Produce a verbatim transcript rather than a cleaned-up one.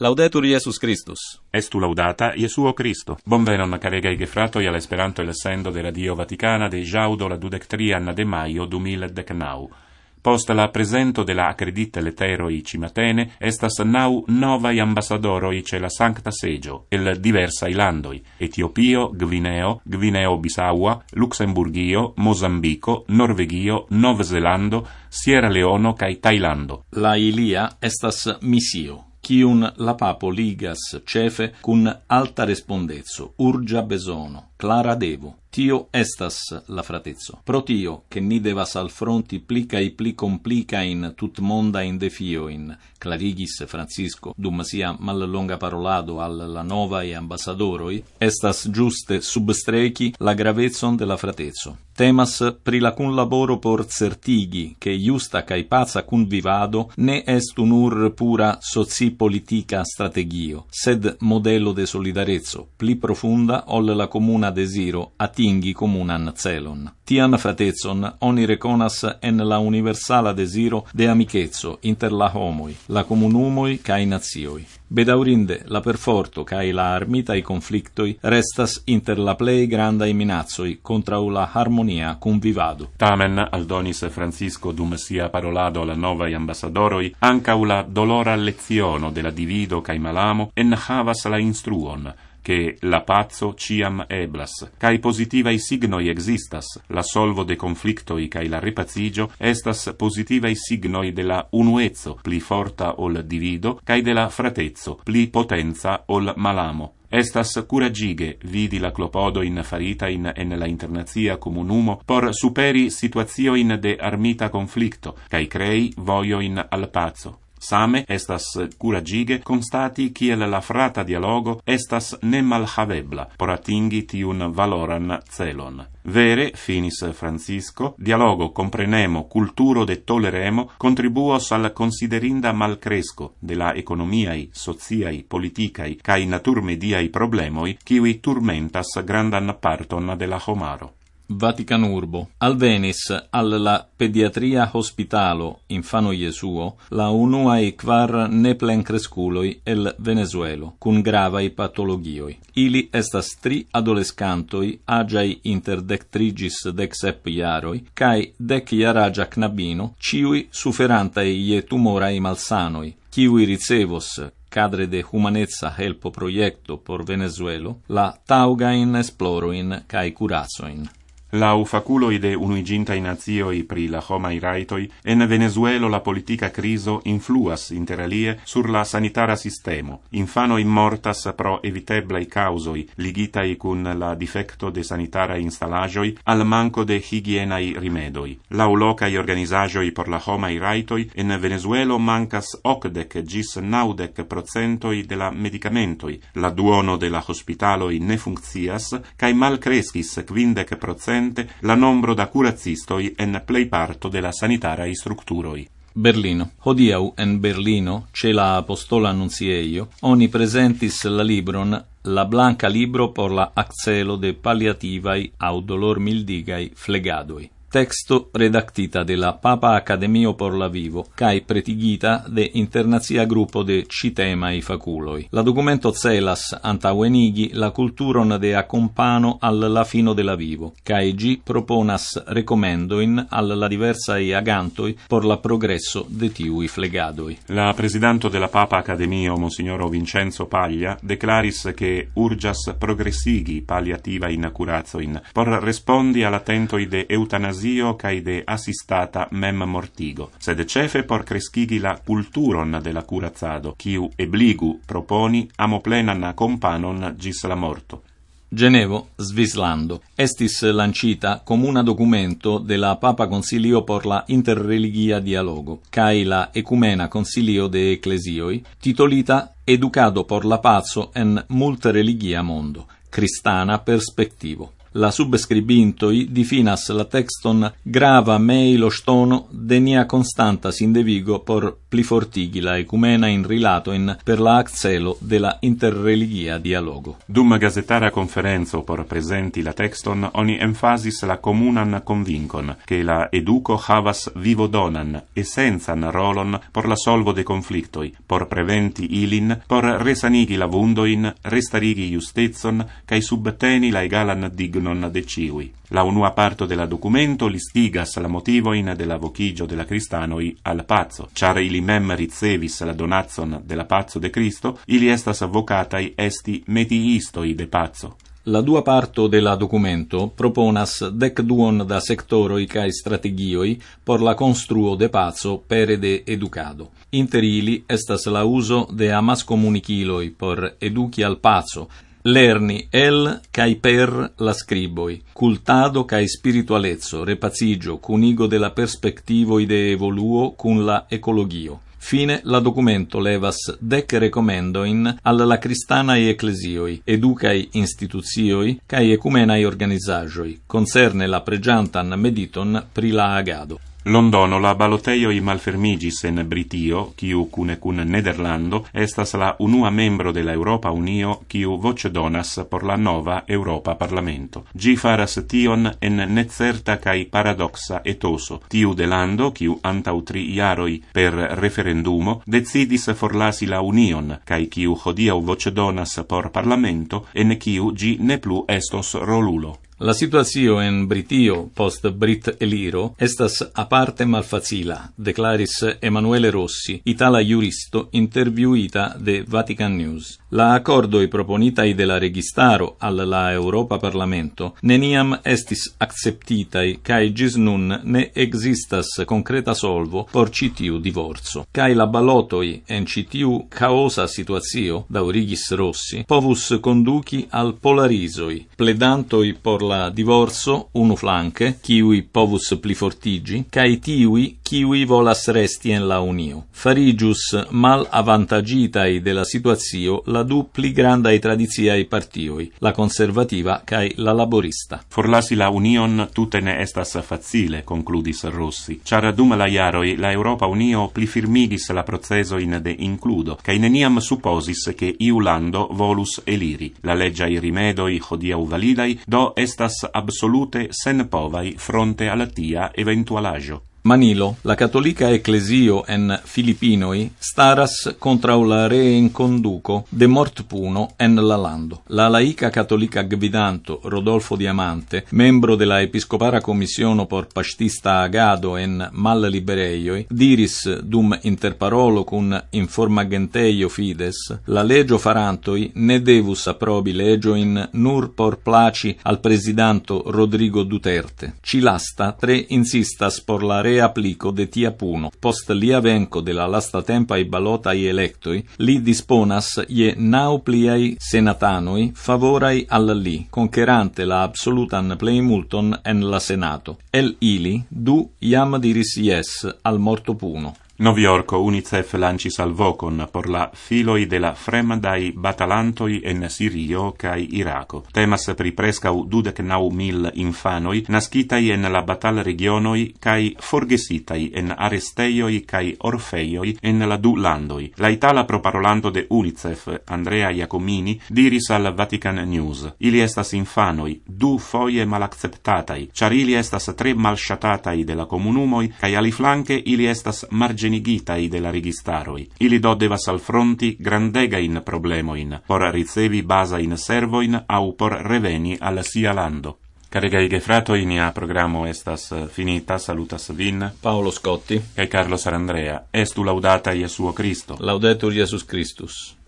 Laudetur Iesus Christus. Estu laudata Iesuo Cristo. Bonvenon caregai gefratoi all'esperanto e l'essendo de Radio Vaticana de jaudo la dudectrian de maio duemiladecnau. Post la presento de la accredite letteroi cimatene, estas nau novai ambassadoroi ce la Sancta Segio, el diversai landoi, Etiopio, Gvineo, Gvineo Bisaua, Luxemburgio, Mozambico, Norvegio, Nov Zelando, Sierra Leono cae Tailando. La ilia estas missio, quiun la papo ligas cefe cun alta respondezzo, urgia besono, clara devo. Tio estas la fratezzo. Pro tio, che ni devas al fronti plica e pli complica in tut monda in defio in clarigis Francisco, dum sia mal longa parolado al la nova e ambassadoroi, estas giuste substreci la gravezzon de la fratezzo. Temas pri la cun laboro por certigi che justa cae pazza cun vivado ne est unur pura soci politica strategio, sed modello de solidarezzo, pli profunda ol la comuna desiro atingi comunan celon. Tian fratezzon oni reconas en la universala desiro de amicezzo inter la homoi, la comunumoi cae nazioi. Bedaurinde la perforto cae la armitai conflictoi restas inter la plei grandai minazzoi contra la harmonia cum vivado. Tamen aldonis Francisco dum sia parolado alla novai ambassadoroi ancau la dolora leziono de la divido cae malamo en havas la instruon, che la pazzo ciam eblas, cae positivai signoi existas, la solvo de conflictoi cae la repazigio estas positivai signoi de la unuezzo, pli forta ol divido, cae de la fratezzo, pli potenza ol malamo. Estas curagige vidi la clopodo in farita in en la internazia comunumo por superi situazioin de armita conflicto, cae crei voioin al pazzo. Same estas curagige constati kiel la frata dialogo estas ne malhavebla por atingi tiun valoran celon. Vere, finis Francisco, dialogo comprenemo culturo de toleremo contribuos al considerinda malcresco de la economiai, sociai, politicai cae naturmediai problemoi kiui turmentas grandan parton de la homaro. Vatican urbo. Alvenis alla pediatria hospitalo infano Iesuo la unua e quar neplencresculoi el Venezuelo, cun gravai patologioi. Ili estas tri adolescantoi agiai inter dectrigis dexep iaroi, cae dec iaragia knabino, ciui suferantai ie tumorai malsanoi, ciui ricevos cadre de humanezza helpo proiecto por Venezuelo, la taugain esploroin cae curazoin. Lau faculoi de unuigintai nazioi pri la homai raitoi, en Venezuelo la politica criso influas inter alie sur la sanitara sistemo. Infanoi mortas pro eviteblai causoi, ligitai cun la defecto de sanitara installagioi al manco de higienai rimedoi. Lau locai organizagioi por la homai raitoi, en Venezuelo mancas ocdec gis naudec procentoi de la medicamentoi. La duono de la hospitaloi ne funccias, cae mal crescis quindec procent la nombro da curazistoi en plei parto de la sanitarai structuroi. Berlino. Hodiau en Berlino, ce la apostola annunzieio, oni presentis la libron La blanca libro por la accelo de palliativai au dolor mildigai flegadoi. Texto redactita de la Papa Academio por la Vivo, cae pretigita de internazia gruppo de citemai faculoi. La documento celas antauenigi la culturon de accompano al la fino de la vivo, cae gi proponas recomendoin al la diversai agantoi por la progresso de tiui flegadoi. La presidanto de la Papa Academio, Monsignoro Vincenzo Paglia, declaris che urgias progressigi palliativa in curazoin, por respondi all'attentoi de eutanasia cae de assistata mem mortigo, sed cefe por crescigi la culturon de la curazado, quiu ebligu proponi amoplenan accompanon gis la morto. Genevo, Svislando. Estis lancita comuna documento de la Papa Concilio por la interreligia dialogo, cae la Ecumena Concilio de Ecclesioi, titolita Educado por la pazzo en multireligia mondo, cristana perspectivo. La subscribintoi difinas la texton grava mei lo stono de nia constantas in devigo por plifortigi la ecumena in rilato in per la accelo de la interreligia dialogo. Dum gazetara conferenzo por presenti la texton, oni emphasis la comunan convincon, che la educo havas vivo donan, essenzan rolon por la solvo de conflictoi, por preventi ilin, por resanigi la vundoin, restarigi justezon, cae subteni la egalan dignon de ciui. La unua parto de la documento listigas la motivoin de la vocigio de la Cristanoi al pazzo, char ili mem ricevis la donazon de la pazzo de Cristo, ili estas vocatai esti metiistoi de pazzo. La dua parto de la documento proponas dec duon da sectoroi cae strategioi por la construo de pazzo pere de educado. Inter ili estas la uso de amas comuniciloi por educi al pazzo, lerni el cae per la scriboi, cultado cae spiritualezzo, repazigio, cunigo de la perspectivoi de evoluo cun la ecologio. Fine, la documento levas dec recomendoin alla cristanae ecclesioi, educae instituzioi, cae ecumenae organizagioi, concerne la pregiantan mediton pri la agado. Londono la baloteioi malfermigis en Britio, quiu cune cun Nederlando estas la unua membro de la Europa Unio quiu voce donas por la nova Europa Parlamento. Gi faras tion en necerta cae paradoxa etoso. Tiu de lando, quiu antau tri iaroi per referendumo, decidis forlasi la Union, cae quiu hodiau voce donas por Parlamento, en quiu gi ne plu estos rolulo. La situazio en Britio post Brit Eliro estas aparte malfacila, declaris Emanuele Rossi, itala juristo interviuita de Vatican News. La accordoi proponitai de la registaro al la Europa Parlamento neniam estis acceptitai, cae gis nun ne existas concreta solvo por citiu divorzo. Cae la balotoi en citiu caosa situazio, daurigis Rossi, povus conduci al polarizoi, pledantoi por la divorzo unu flanque, kiui povus plifortigi, cae tiui kiui volas resti en la Unio. Farigius mal avantagitai de la situazio la du pli grandai tradiziai partioi, la conservativa cae la laborista. Forlasi la Union tute ne estas facile, concludis Rossi, char dum la iaroi la Europa Unio pli firmigis la procesoin de includo, cae neniam supposis che iu lando volus eliri. La leggiai rimedoi hodiau validai, do estas absolute sen povai fronte alla tia eventualaggio. Manilo, la cattolica ecclesio en Filipinoi staras contra la reinconduco de mortpuno en la lando. La laica cattolica gvidanto Rodolfo Diamante, membro de la episcopara commissiono por pastista agado en mal libereioi, diris dum interparolo cun informagenteio fides, la legio farantoi ne devus approbi legioin nur por placi al presidanto Rodrigo Duterte. Cilasta tre insistas por la reapplico de tia puno. Post lia venco de la lasta tempai balotai electoi, li disponas je nau pliai senatanoi favorai al li, conquerante la absolutan pleimulton en la Senato. El ili, du iam diris yes al morto puno. Noviorco UNICEF lancis al vocon por la filoi de la fremdai batalantoi en Sirio cae Iraco. Temas pri prescau dudec nau mil infanoi, nascitai en la batal regionoi cae forgesitai en aresteioi cae orfeioi en la du landoi. La itala proparolanto de UNICEF, Andrea Iacomini, diris al Vatican News: ili estas infanoi, du foie malacceptatai, char ili estas tre malshatatai de la comunumoi, cae aliflanque ili estas margenigitai de la registaroi. Ili do devas alfronti grandegain problemoin, por ricevi basain servoin au por reveni al sia lando. Caregai gefratoi, nia programo estas finita. Salutas vin Paolo Scotti e Carlo Sarandrea. Estu laudata Iesuo Christo. Laudetur Iesus Christus.